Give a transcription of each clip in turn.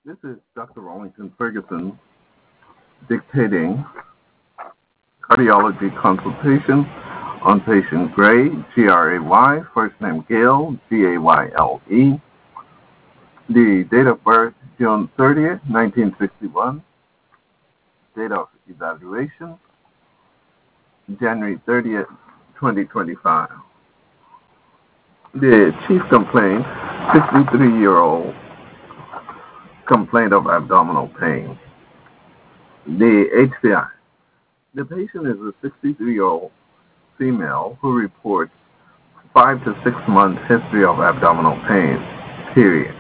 This is Dr. Rollington Ferguson dictating cardiology consultation on patient Gray, Gray, first name Gayle, Gayle. The date of birth, June 30th, 1961. Date of evaluation, January 30th, 2025. The chief complaint, 63-year-old complaint of abdominal pain. The HPI. The patient is a 63-year-old female who reports 5 to 6 months history of abdominal pain, period.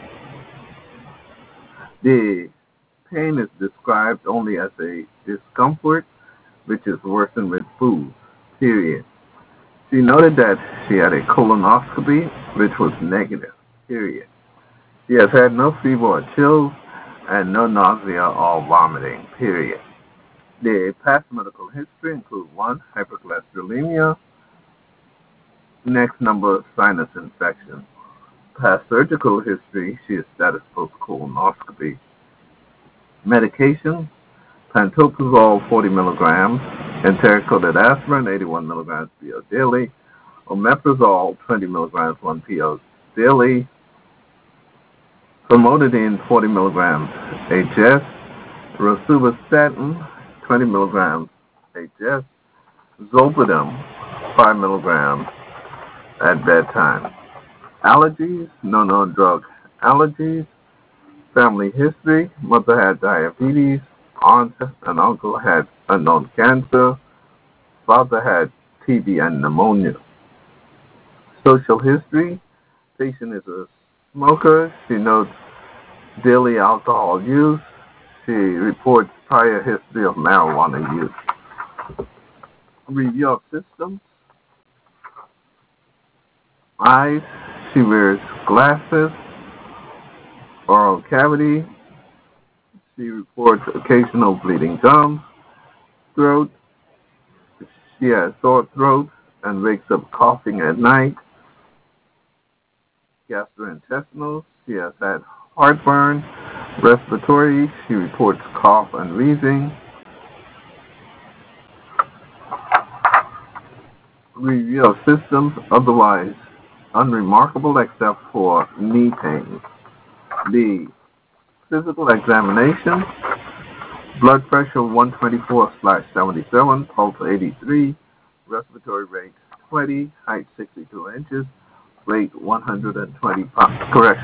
The pain is described only as a discomfort which is worsened with food, period. She noted that she had a colonoscopy which was negative, period. She has had no fever or chills and no nausea or vomiting, period. The past medical history includes 1, hypercholesterolemia, next number, sinus infection. Past surgical history, she is status post colonoscopy. Medication, pantoprazole 40 milligrams, enteric-coated aspirin 81 milligrams PO daily, omeprazole 20 milligrams 1 PO daily, famotidine 40 milligrams HS, rosuvastatin 20 milligrams HS, zolpidem 5 milligrams at bedtime. Allergies, no known drug allergies. Family history, mother had diabetes, aunt and uncle had unknown cancer, father had TB and pneumonia. Social history, patient is a smoker. She notes daily alcohol use. She reports prior history of marijuana use. Review of systems. Eyes, she wears glasses. Oral cavity, she reports occasional bleeding gums. Throat, she has sore throat and wakes up coughing at night. Gastrointestinal, she has had heartburn. Respiratory, she reports cough and wheezing. Review of systems, otherwise unremarkable except for knee pain. The physical examination, blood pressure 124/77, pulse 83, respiratory rate 20, height 62 inches, weight 120 pounds,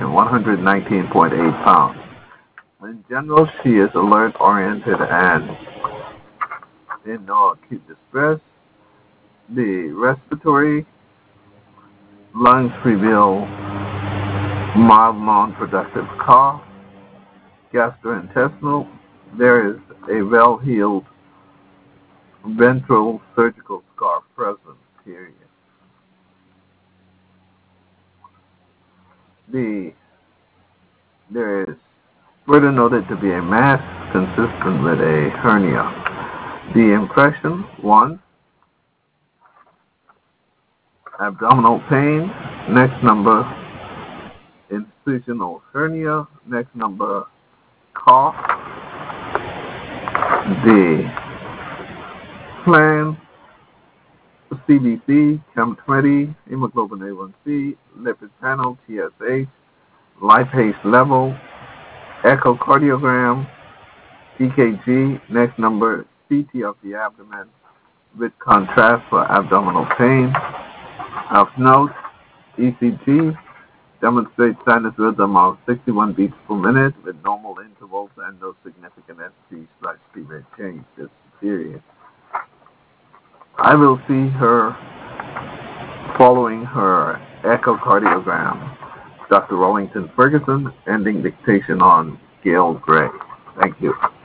119.8 pounds. In general, she is alert, oriented, and in no acute distress. The respiratory, lungs reveal mild non-productive cough. Gastrointestinal, there is a well-healed ventral surgical scar present, period. There is further noted to be a mass consistent with a hernia. The impression, 1, abdominal pain, next number, incisional hernia, next number, cough. The plan, CBC, Chem20, hemoglobin A1C, lipid panel, TSH, lipase level, echocardiogram, EKG, next number, CT of the abdomen with contrast for abdominal pain. Of note, ECG demonstrates sinus rhythm of 61 beats per minute with normal intervals and no significant ST/T rate change. This period. I will see her following her echocardiogram. Dr. Rollington Ferguson, ending dictation on Gayle Gray. Thank you.